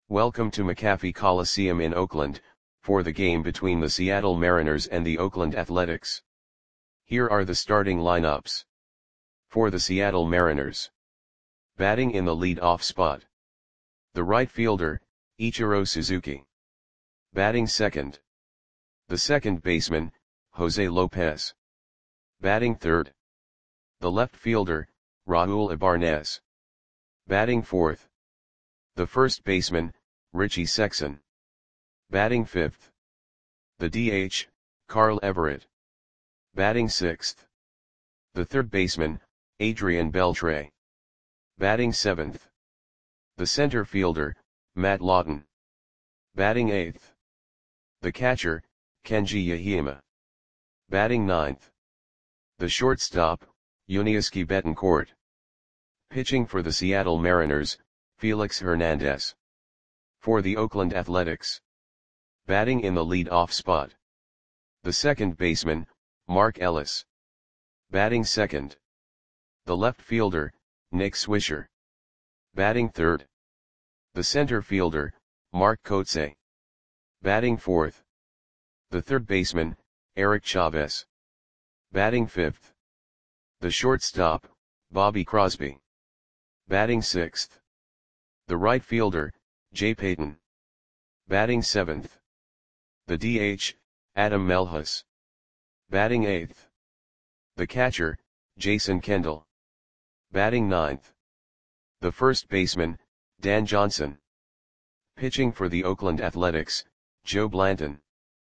Welcome to McAfee Coliseum in Oakland, for the game between the Seattle Mariners and the Oakland Athletics. Here are the starting lineups. For the Seattle Mariners. Batting in the lead-off spot. The right fielder, Ichiro Suzuki. Batting second. The second baseman, Jose Lopez. Batting third. The left fielder, Raul Ibarnez. Batting fourth. The first baseman, Richie Sexson. Batting fifth. The DH, Carl Everett. Batting sixth. The third baseman, Adrian Beltre. Batting seventh. The center fielder, Matt Lawton. Batting eighth. The catcher, Kenji Yahima. Batting ninth. The shortstop, Yuniesky Betancourt. Pitching for the Seattle Mariners, Felix Hernandez. For the Oakland Athletics. Batting in the lead-off spot. The second baseman, Mark Ellis. Batting second. The left fielder, Nick Swisher. Batting third. The center fielder, Mark Kotsay. Batting fourth. The third baseman, Eric Chavez. Batting fifth. The shortstop, Bobby Crosby. Batting sixth. The right fielder, Jay Payton. Batting seventh. The DH, Adam Melhus. Batting eighth. The catcher, Jason Kendall. Batting ninth. The first baseman, Dan Johnson. Pitching for the Oakland Athletics, Joe Blanton.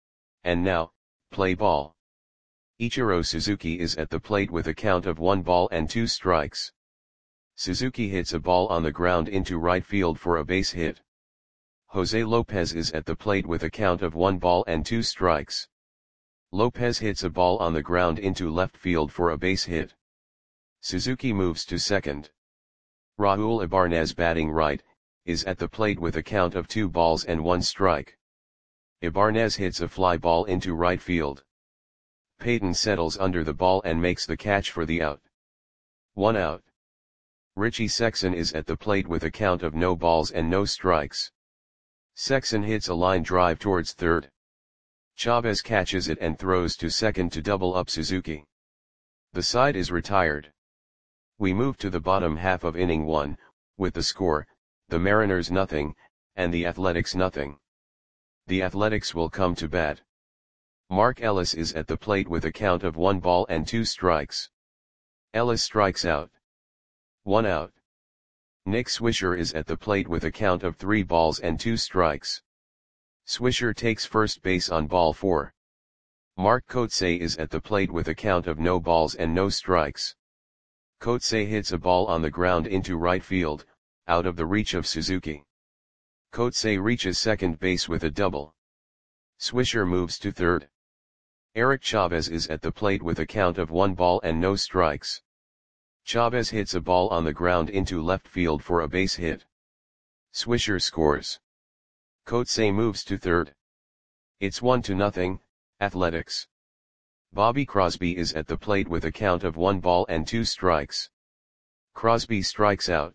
And now, play ball. Ichiro Suzuki is at the plate with a count of 1 ball and 2 strikes. Suzuki hits a ball on the ground into right field for a base hit. Jose Lopez is at the plate with a count of 1 ball and 2 strikes. Lopez hits a ball on the ground into left field for a base hit. Suzuki moves to second. Raul Ibarnez, batting right, is at the plate with a count of 2 balls and 1 strike. Ibarnez hits a fly ball into right field. Payton settles under the ball and makes the catch for the out. 1 out. Richie Sexson is at the plate with a count of no balls and no strikes. Sexson hits a line drive towards third. Chavez catches it and throws to second to double up Suzuki. The side is retired. We move to the bottom half of inning 1, with the score, the Mariners nothing, and the Athletics nothing. The Athletics will come to bat. Mark Ellis is at the plate with a count of 1 ball and 2 strikes. Ellis strikes out. 1 out. Nick Swisher is at the plate with a count of 3 balls and 2 strikes. Swisher takes first base on ball 4. Mark Kotsay is at the plate with a count of no balls and no strikes. Kotsay hits a ball on the ground into right field, out of the reach of Suzuki. Kotsay reaches second base with a double. Swisher moves to third. Eric Chavez is at the plate with a count of 1 ball and no strikes. Chavez hits a ball on the ground into left field for a base hit. Swisher scores. Kotsay moves to third. It's 1-0, Athletics. Bobby Crosby is at the plate with a count of 1 ball and 2 strikes. Crosby strikes out.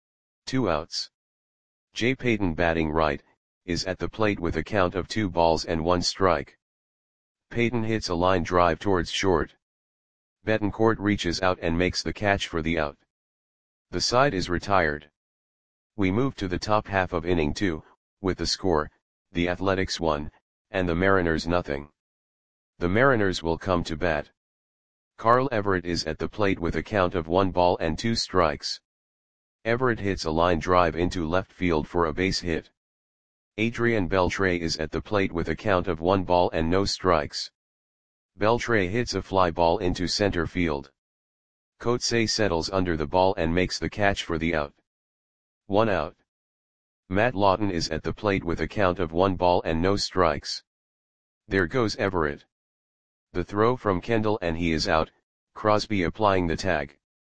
2 outs. Jay Payton, batting right, is at the plate with a count of 2 balls and 1 strike. Payton hits a line drive towards short. Betancourt reaches out and makes the catch for the out. The side is retired. We move to the top half of inning 2, with the score, the Athletics 1, and the Mariners nothing. The Mariners will come to bat. Carl Everett is at the plate with a count of 1 ball and 2 strikes. Everett hits a line drive into left field for a base hit. Adrian Beltre is at the plate with a count of 1 ball and no strikes. Beltre hits a fly ball into center field. Kotsay settles under the ball and makes the catch for the out. 1 out. Matt Lawton is at the plate with a count of 1 ball and no strikes. There goes Everett. The throw from Kendall and he is out, Crosby applying the tag.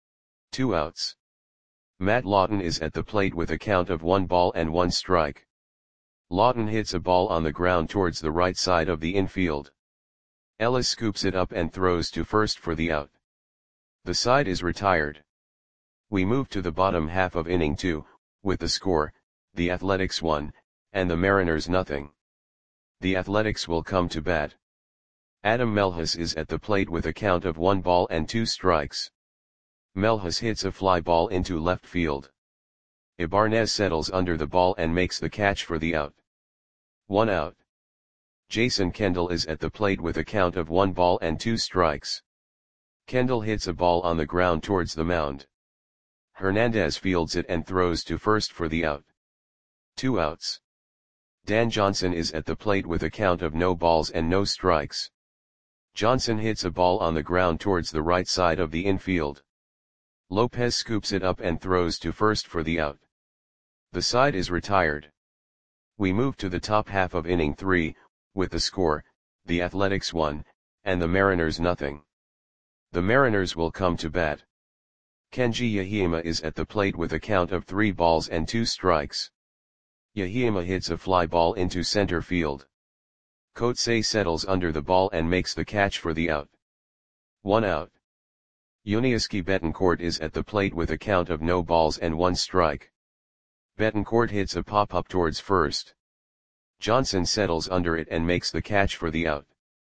2 outs. Matt Lawton is at the plate with a count of 1 ball and 1 strike. Lawton hits a ball on the ground towards the right side of the infield. Ellis scoops it up and throws to first for the out. The side is retired. We move to the bottom half of inning 2, with the score, the Athletics 1, and the Mariners nothing. The Athletics will come to bat. Adam Melhus is at the plate with a count of 1 ball and 2 strikes. Melhus hits a fly ball into left field. Ibanez settles under the ball and makes the catch for the out. 1 out. Jason Kendall is at the plate with a count of 1 ball and 2 strikes. Kendall hits a ball on the ground towards the mound. Hernandez fields it and throws to first for the out. 2 outs. Dan Johnson is at the plate with a count of no balls and no strikes. Johnson hits a ball on the ground towards the right side of the infield. Lopez scoops it up and throws to first for the out. The side is retired. We move to the top half of inning 3, with the score, the Athletics 1, and the Mariners nothing. The Mariners will come to bat. Kenji Yahima is at the plate with a count of 3 balls and 2 strikes. Yahima hits a fly ball into center field. Kotse settles under the ball and makes the catch for the out. 1 out. Yuniesky Betancourt is at the plate with a count of no balls and 1 strike. Betancourt hits a pop-up towards first. Johnson settles under it and makes the catch for the out.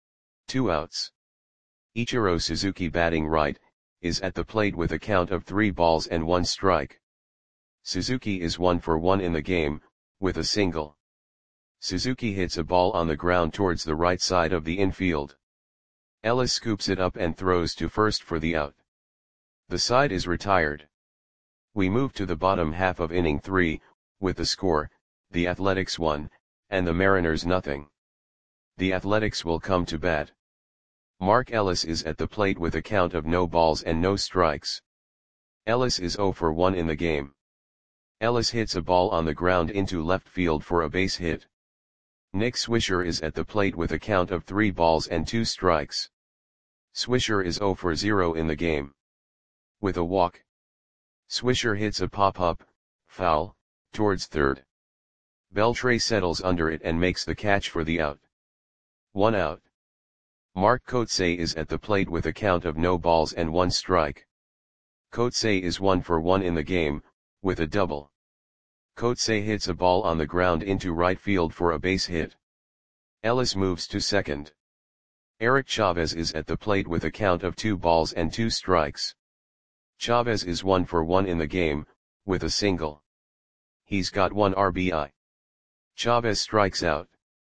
2 outs. Ichiro Suzuki, batting right, is at the plate with a count of 3 balls and 1 strike. Suzuki is 1 for 1 in the game, with a single. Suzuki hits a ball on the ground towards the right side of the infield. Ellis scoops it up and throws to first for the out. The side is retired. We move to the bottom half of inning 3, with the score, the Athletics 1, and the Mariners nothing. The Athletics will come to bat. Mark Ellis is at the plate with a count of no balls and no strikes. Ellis is 0 for 1 in the game. Ellis hits a ball on the ground into left field for a base hit. Nick Swisher is at the plate with a count of 3 balls and 2 strikes. Swisher is 0 for 0 in the game. With a walk. Swisher hits a pop-up, foul, towards third. Beltre settles under it and makes the catch for the out. 1 out. Mark Kotse is at the plate with a count of no balls and 1 strike. Kotse is 1 for 1 in the game, with a double. Kotse hits a ball on the ground into right field for a base hit. Ellis moves to second. Eric Chavez is at the plate with a count of 2 balls and 2 strikes. Chavez is 1 for 1 in the game, with a single. He's got 1 RBI. Chavez strikes out.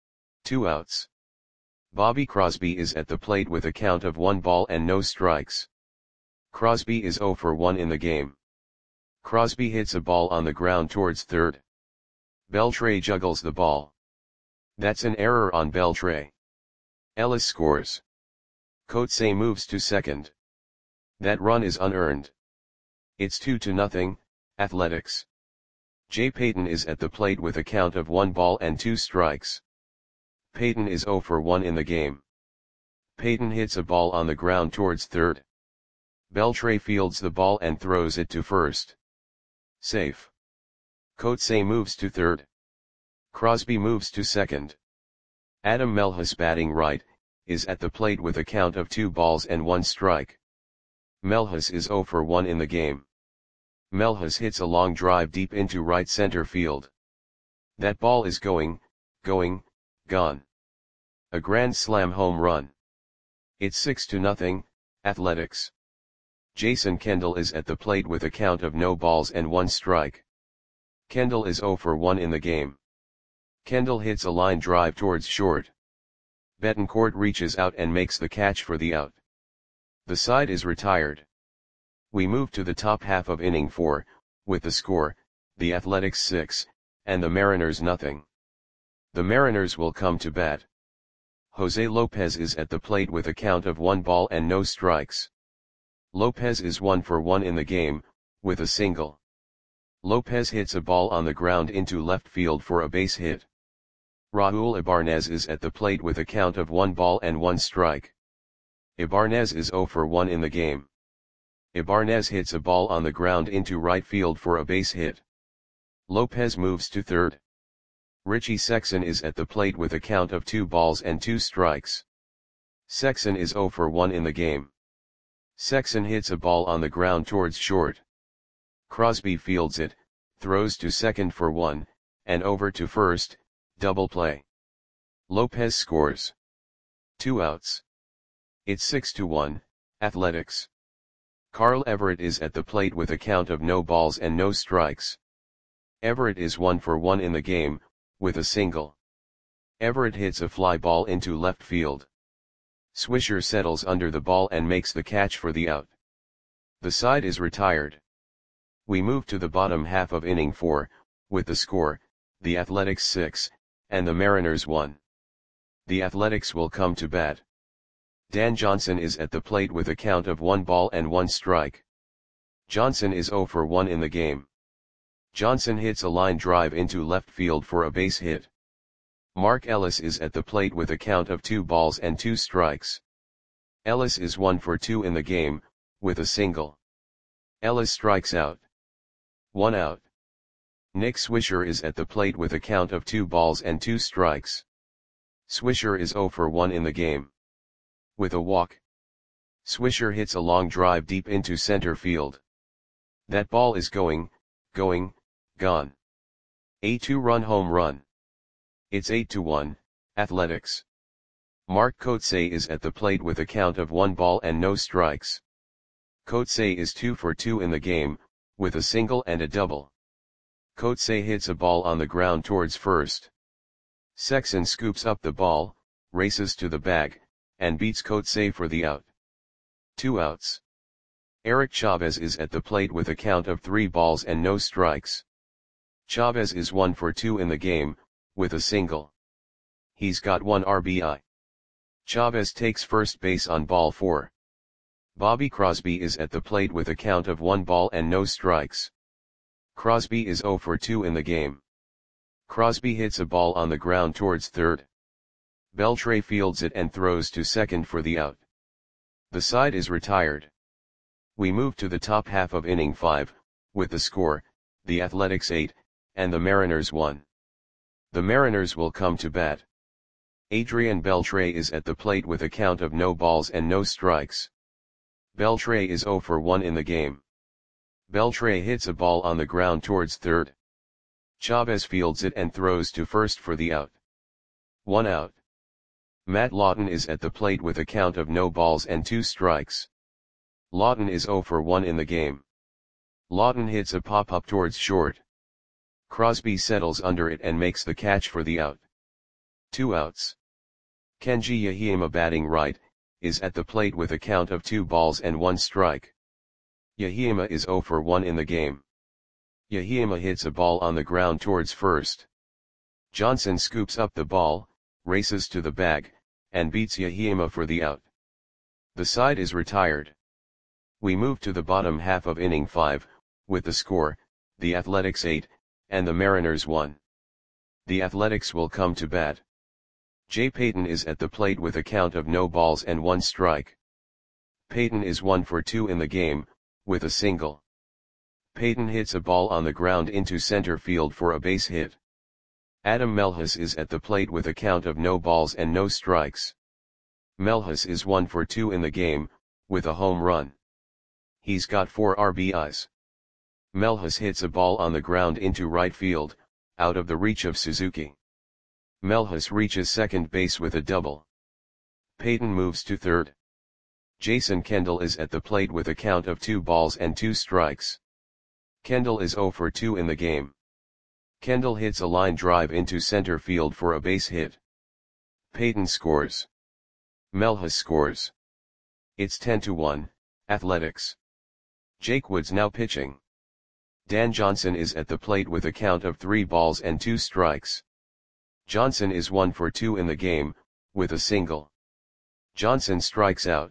2 outs. Bobby Crosby is at the plate with a count of 1 ball and no strikes. Crosby is 0 for 1 in the game. Crosby hits a ball on the ground towards third. Beltre juggles the ball. That's an error on Beltre. Ellis scores. Kotse moves to second. That run is unearned. It's 2-0, Athletics. Jay Payton is at the plate with a count of 1 ball and 2 strikes. Payton is 0 for 1 in the game. Payton hits a ball on the ground towards third. Beltre fields the ball and throws it to first. Safe. Kotse moves to third. Crosby moves to second. Adam Melhus, batting right, is at the plate with a count of 2 balls and 1 strike. Melhus is 0 for 1 in the game. Melhus hits a long drive deep into right center field. That ball is going, gone. A grand slam home run. It's 6-0, Athletics. Jason Kendall is at the plate with a count of no balls and 1 strike. Kendall is 0 for 1 in the game. Kendall hits a line drive towards short. Betancourt reaches out and makes the catch for the out. The side is retired. We move to the top half of inning 4, with the score, the Athletics 6, and the Mariners nothing. The Mariners will come to bat. Jose Lopez is at the plate with a count of 1 ball and no strikes. Lopez is 1 for 1 in the game, with a single. Lopez hits a ball on the ground into left field for a base hit. Raul Ibanez is at the plate with a count of 1 ball and 1 strike. Ibanez is 0 for 1 in the game. Ibanez hits a ball on the ground into right field for a base hit. Lopez moves to third. Richie Sexson is at the plate with a count of 2 balls and 2 strikes. Sexson is 0 for 1 in the game. Sexson hits a ball on the ground towards short. Crosby fields it, throws to second for 1, and over to first, double play. Lopez scores. 2 outs. It's 6-1, Athletics. Carl Everett is at the plate with a count of no balls and no strikes. Everett is 1 for 1 in the game, with a single. Everett hits a fly ball into left field. Swisher settles under the ball and makes the catch for the out. The side is retired. We move to the bottom half of inning 4, with the score, the Athletics 6, and the Mariners 1. The Athletics will come to bat. Dan Johnson is at the plate with a count of 1 ball and 1 strike. Johnson is 0 for 1 in the game. Johnson hits a line drive into left field for a base hit. Mark Ellis is at the plate with a count of 2 balls and 2 strikes. Ellis is 1 for 2 in the game, with a single. Ellis strikes out. 1 out. Nick Swisher is at the plate with a count of 2 balls and 2 strikes. Swisher is 0 for 1 in the game. With a walk. Swisher hits a long drive deep into center field. That ball is gone. A 2-run home run. It's 8-1, Athletics. Mark Kotsay is at the plate with a count of 1 ball and no strikes. Kotsay is 2 for 2 in the game, with a single and a double. Kotsay hits a ball on the ground towards first. Sexson scoops up the ball, races to the bag, and beats Kotsay for the out. 2 outs. Eric Chavez is at the plate with a count of 3 balls and no strikes. Chavez is 1 for 2 in the game, with a single. He's got 1 RBI. Chavez takes first base on ball 4. Bobby Crosby is at the plate with a count of 1 ball and no strikes. Crosby is 0 for 2 in the game. Crosby hits a ball on the ground towards third. Beltre fields it and throws to second for the out. The side is retired. We move to the top half of inning 5, with the score, the Athletics 8, and the Mariners 1. The Mariners will come to bat. Adrian Beltre is at the plate with a count of no balls and no strikes. Beltre is 0 for 1 in the game. Beltre hits a ball on the ground towards third. Chavez fields it and throws to first for the out. 1 out. Matt Lawton is at the plate with a count of no balls and 2 strikes. Lawton is 0 for 1 in the game. Lawton hits a pop-up towards short. Crosby settles under it and makes the catch for the out. 2 outs. Kenji Yahima, batting right, is at the plate with a count of 2 balls and 1 strike. Yahima is 0 for 1 in the game. Yahima hits a ball on the ground towards first. Johnson scoops up the ball, races to the bag, and beats Yahima for the out. The side is retired. We move to the bottom half of inning 5, with the score, the Athletics 8, and the Mariners 1. The Athletics will come to bat. Jay Payton is at the plate with a count of no balls and 1 strike. Payton is 1 for 2 in the game, with a single. Payton hits a ball on the ground into center field for a base hit. Adam Melhus is at the plate with a count of no balls and no strikes. Melhus is 1 for 2 in the game, with a home run. He's got 4 RBIs. Melhus hits a ball on the ground into right field, out of the reach of Suzuki. Melhus reaches second base with a double. Payton moves to third. Jason Kendall is at the plate with a count of 2 balls and 2 strikes. Kendall is 0 for 2 in the game. Kendall hits a line drive into center field for a base hit. Payton scores. Melhus scores. It's 10-1, Athletics. Jake Woods now pitching. Dan Johnson is at the plate with a count of 3 balls and 2 strikes. Johnson is 1 for 2 in the game, with a single. Johnson strikes out.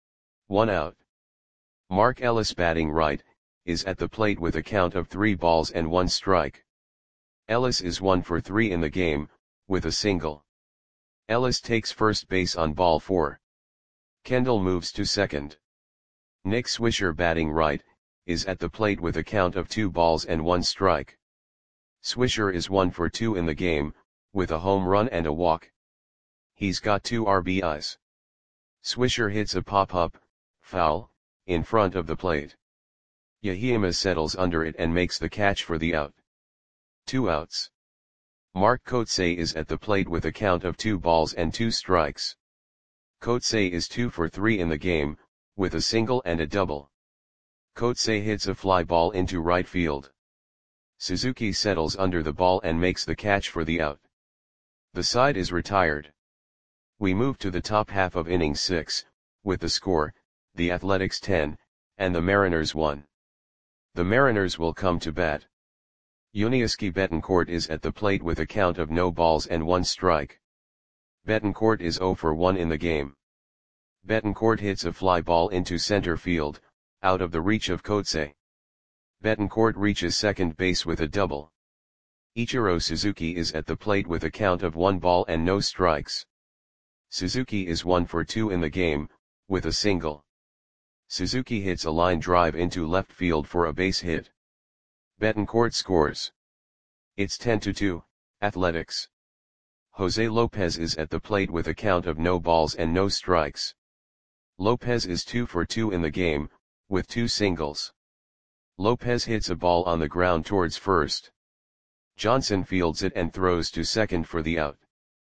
1 out. Mark Ellis, batting right, is at the plate with a count of 3 balls and 1 strike. Ellis is 1 for 3 in the game, with a single. Ellis takes first base on ball 4. Kendall moves to second. Nick Swisher, batting right, is at the plate with a count of 2 balls and 1 strike. Swisher is 1 for 2 in the game, with a home run and a walk. He's got 2 RBIs. Swisher hits a pop-up, foul, in front of the plate. Yahima settles under it and makes the catch for the out. 2 outs. Mark Kotsay is at the plate with a count of 2 balls and 2 strikes. Kotsay is 2 for 3 in the game, with a single and a double. Kotsay hits a fly ball into right field. Suzuki settles under the ball and makes the catch for the out. The side is retired. We move to the top half of inning 6, with the score, the Athletics 10, and the Mariners 1. The Mariners will come to bat. Yuniesky Betancourt is at the plate with a count of no balls and 1 strike. Betancourt is 0 for 1 in the game. Betancourt hits a fly ball into center field, out of the reach of Kotsay. Betancourt reaches second base with a double. Ichiro Suzuki is at the plate with a count of 1 ball and no strikes. Suzuki is 1 for 2 in the game, with a single. Suzuki hits a line drive into left field for a base hit. Betancourt scores. It's 10-2, Athletics. Jose Lopez is at the plate with a count of no balls and no strikes. Lopez is 2 for 2 in the game, with 2 singles. Lopez hits a ball on the ground towards first. Johnson fields it and throws to second for the out.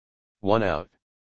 1 out.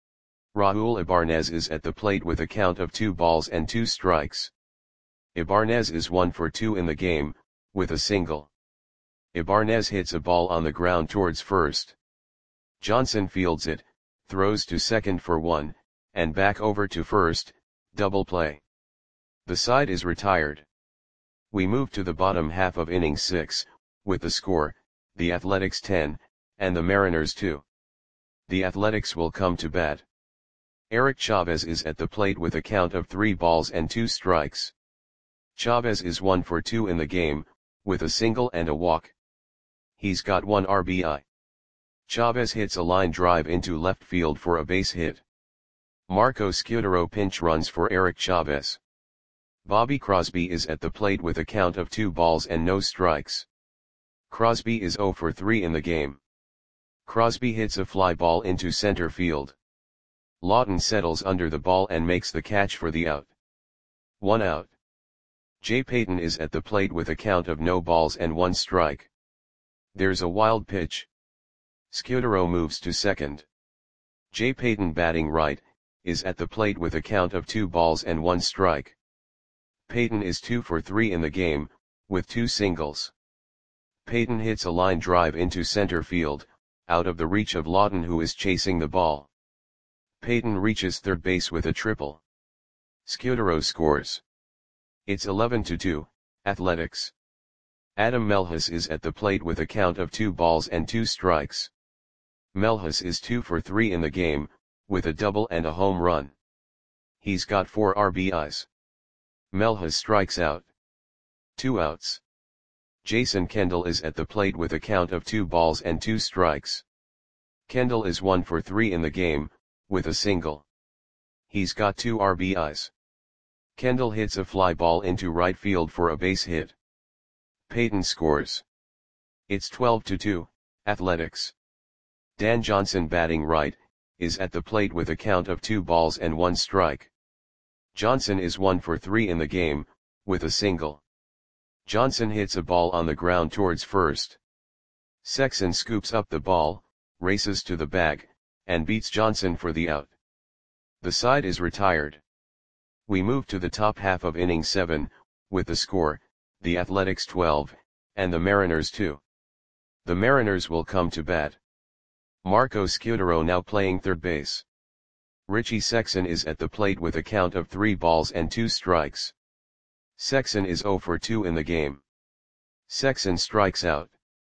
Raul Ibanez is at the plate with a count of 2 balls and 2 strikes. Ibanez is 1 for 2 in the game, with a single. Ibanez hits a ball on the ground towards first. Johnson fields it, throws to second for 1, and back over to first, double play. The side is retired. We move to the bottom half of inning 6, with the score, the Athletics 10, and the Mariners 2. The Athletics will come to bat. Eric Chavez is at the plate with a count of 3 balls and 2 strikes. Chavez is 1 for 2 in the game, with a single and a walk. He's got 1 RBI. Chavez hits a line drive into left field for a base hit. Marco Scutaro pinch runs for Eric Chavez. Bobby Crosby is at the plate with a count of 2 balls and no strikes. Crosby is 0 for 3 in the game. Crosby hits a fly ball into center field. Lawton settles under the ball and makes the catch for the out. 1 out. Jay Payton is at the plate with a count of no balls and 1 strike. There's a wild pitch. Scutaro moves to second. Jay Payton, batting right, is at the plate with a count of 2 balls and 1 strike. Payton is 2 for 3 in the game, with 2 singles. Payton hits a line drive into center field, out of the reach of Lawton, who is chasing the ball. Payton reaches third base with a triple. Scutaro scores. It's 11-2, Athletics. Adam Melhus is at the plate with a count of 2 balls and 2 strikes. Melhus is 2 for 3 in the game, with a double and a home run. He's got 4 RBIs. Melhus strikes out. 2 outs. Jason Kendall is at the plate with a count of 2 balls and 2 strikes. Kendall is 1 for 3 in the game, with a single. He's got 2 RBIs. Kendall hits a fly ball into right field for a base hit. Payton scores. It's 12-2, Athletics. Dan Johnson, batting right, is at the plate with a count of 2 balls and 1 strike. Johnson is 1 for 3 in the game, with a single. Johnson hits a ball on the ground towards first. Sexson scoops up the ball, races to the bag, and beats Johnson for the out. The side is retired. We move to the top half of inning 7, with the score, the Athletics 12, and the Mariners 2. The Mariners will come to bat. Marco Scutaro now playing third base. Richie Sexson is at the plate with a count of 3 balls and 2 strikes. Sexson is 0 for 2 in the game. Sexson strikes out.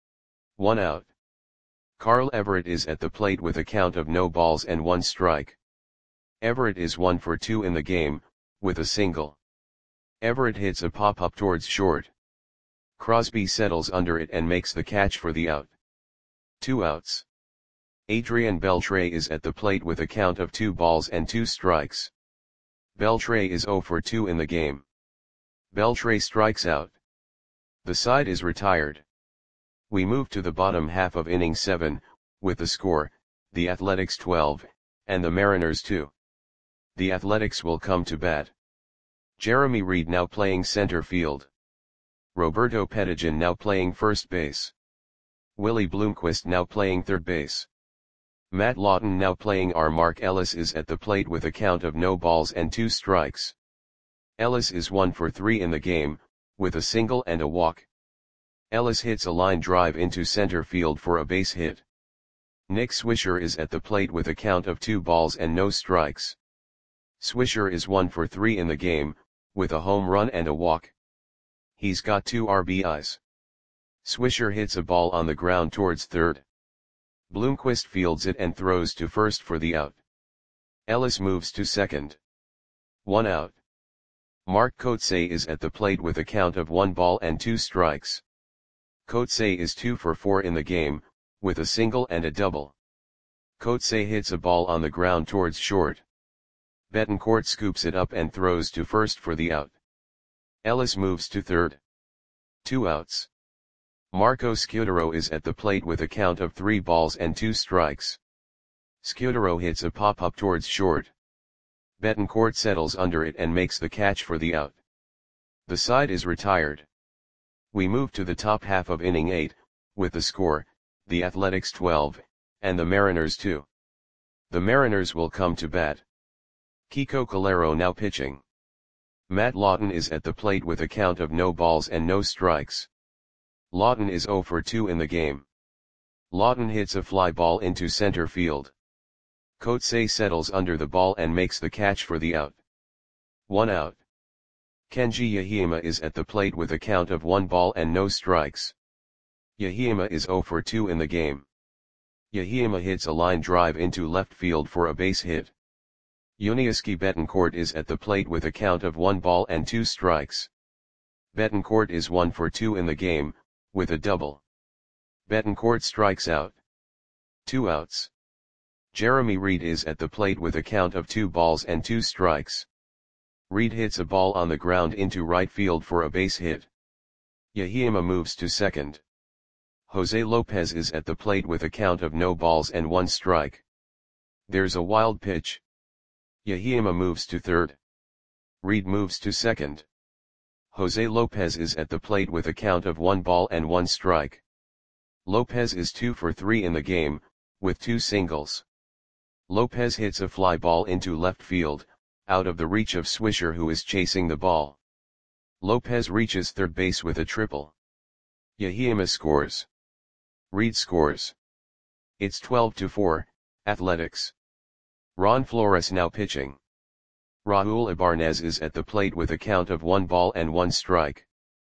1 out. Carl Everett is at the plate with a count of no balls and 1 strike. Everett is 1 for 2 in the game, with a single. Everett hits a pop-up towards short. Crosby settles under it and makes the catch for the out. 2 outs. Adrian Beltre is at the plate with a count of 2 balls and 2 strikes. Beltre is 0 for 2 in the game. Beltre strikes out. The side is retired. We move to the bottom half of inning 7, with the score, the Athletics 12, and the Mariners 2. The Athletics will come to bat. Jeremy Reed now playing center field. Roberto Pettigian now playing first base. Willie Bloomquist now playing third base. Matt Lawton now playing R. Mark Ellis is at the plate with a count of no balls and 2 strikes. Ellis is 1 for 3 in the game, with a single and a walk. Ellis hits a line drive into center field for a base hit. Nick Swisher is at the plate with a count of 2 balls and no strikes. Swisher is 1 for 3 in the game, with a home run and a walk. He's got 2 RBIs. Swisher hits a ball on the ground towards third. Bloomquist fields it and throws to first for the out. Ellis moves to second. 1 out. Mark Kotsay is at the plate with a count of 1 ball and 2 strikes. Kotsay is 2 for 4 in the game, with a single and a double. Kotsay hits a ball on the ground towards short. Betancourt scoops it up and throws to first for the out. Ellis moves to third. 2 outs. Marco Scudero is at the plate with a count of 3 balls and 2 strikes. Scudero hits a pop-up towards short. Betancourt settles under it and makes the catch for the out. The side is retired. We move to the top half of inning 8, with the score, the Athletics 12, and the Mariners 2. The Mariners will come to bat. Kiko Calero now pitching. Matt Lawton is at the plate with a count of no balls and no strikes. Lawton is 0 for 2 in the game. Lawton hits a fly ball into center field. Kotsay settles under the ball and makes the catch for the out. 1 out. Kenji Yahima is at the plate with a count of 1 ball and no strikes. Yahima is 0 for 2 in the game. Yahima hits a line drive into left field for a base hit. Yuniesky Betancourt is at the plate with a count of 1 ball and 2 strikes. Betancourt is 1 for 2 in the game, with a double. Betancourt strikes out. 2 outs. Jeremy Reed is at the plate with a count of 2 balls and 2 strikes. Reed hits a ball on the ground into right field for a base hit. Yahima moves to second. Jose Lopez is at the plate with a count of no balls and 1 strike. There's a wild pitch. Yahima moves to third. Reed moves to second. Jose Lopez is at the plate with a count of 1 ball and 1 strike. Lopez is 2 for 3 in the game, with 2 singles. Lopez hits a fly ball into left field, out of the reach of Swisher who is chasing the ball. Lopez reaches third base with a triple. Yahima scores. Reed scores. It's 12-4, Athletics. Ron Flores now pitching. Raul Ibanez is at the plate with a count of 1 ball and 1 strike.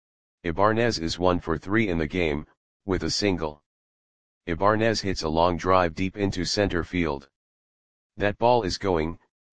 Ibanez is 1 for 3 in the game, with a single. Ibanez hits a long drive deep into center field. That ball is going,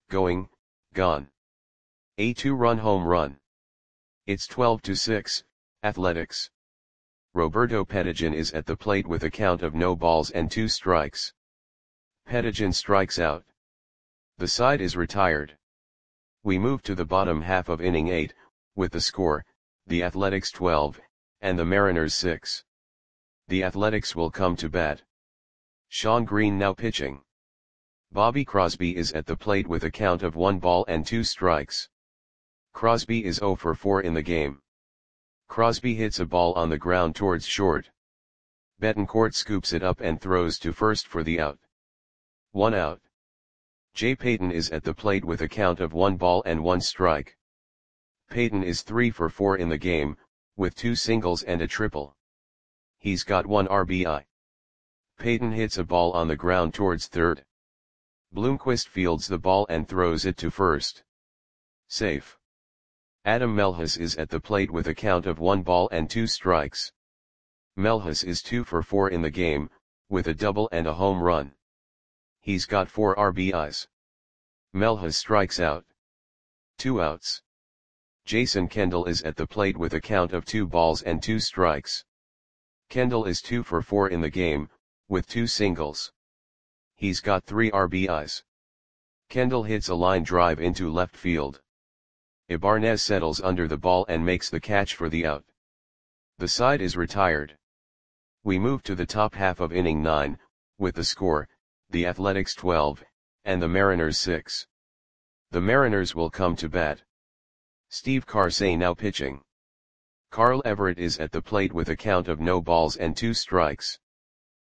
gone. A 2-run home run. It's 12-6, Athletics. Roberto Pettigian is at the plate with a count of no balls and 2 strikes. Pettigian strikes out. The side is retired. We move to the bottom half of inning 8, with the score, the Athletics 12, and the Mariners 6. The Athletics will come to bat. Sean Green now pitching. Bobby Crosby is at the plate with a count of 1 ball and 2 strikes. Crosby is 0 for 4 in the game. Crosby hits a ball on the ground towards short. Betancourt scoops it up and throws to first for the out. 1 out. Jay Payton is at the plate with a count of 1 ball and 1 strike. Payton is 3 for 4 in the game, with 2 singles and a triple. He's got 1 RBI. Payton hits a ball on the ground towards third. Bloomquist fields the ball and throws it to first. Safe. Adam Melhus is at the plate with a count of 1 ball and 2 strikes. Melhus is 2 for 4 in the game, with a double and a home run. He's got 4 RBIs. Melhus strikes out. 2 outs. Jason Kendall is at the plate with a count of 2 balls and 2 strikes. Kendall is 2 for 4 in the game, with 2 singles. He's got 3 RBIs. Kendall hits a line drive into left field. Ibanez settles under the ball and makes the catch for the out. The side is retired. We move to the top half of inning 9, with the score, the Athletics 12, and the Mariners 6. The Mariners will come to bat. Steve Karsay now pitching. Carl Everett is at the plate with a count of no balls and 2 strikes.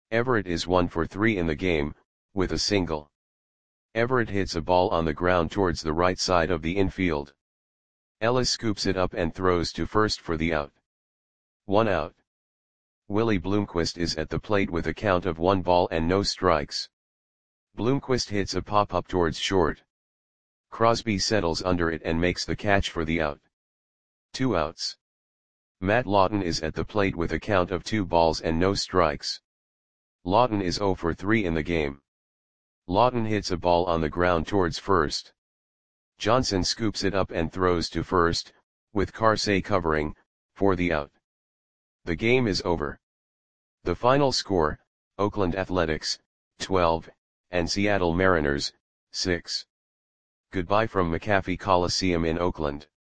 Everett is 1 for 3 in the game, with a single. Everett hits a ball on the ground towards the right side of the infield. Ellis scoops it up and throws to first for the out. 1 out. Willie Bloomquist is at the plate with a count of 1 ball and no strikes. Bloomquist hits a pop-up towards short. Crosby settles under it and makes the catch for the out. 2 outs. Matt Lawton is at the plate with a count of 2 balls and no strikes. Lawton is 0 for 3 in the game. Lawton hits a ball on the ground towards first. Johnson scoops it up and throws to first, with Carsey covering, for the out. The game is over. The final score, Oakland Athletics, 12, and Seattle Mariners, 6. Goodbye from McAfee Coliseum in Oakland.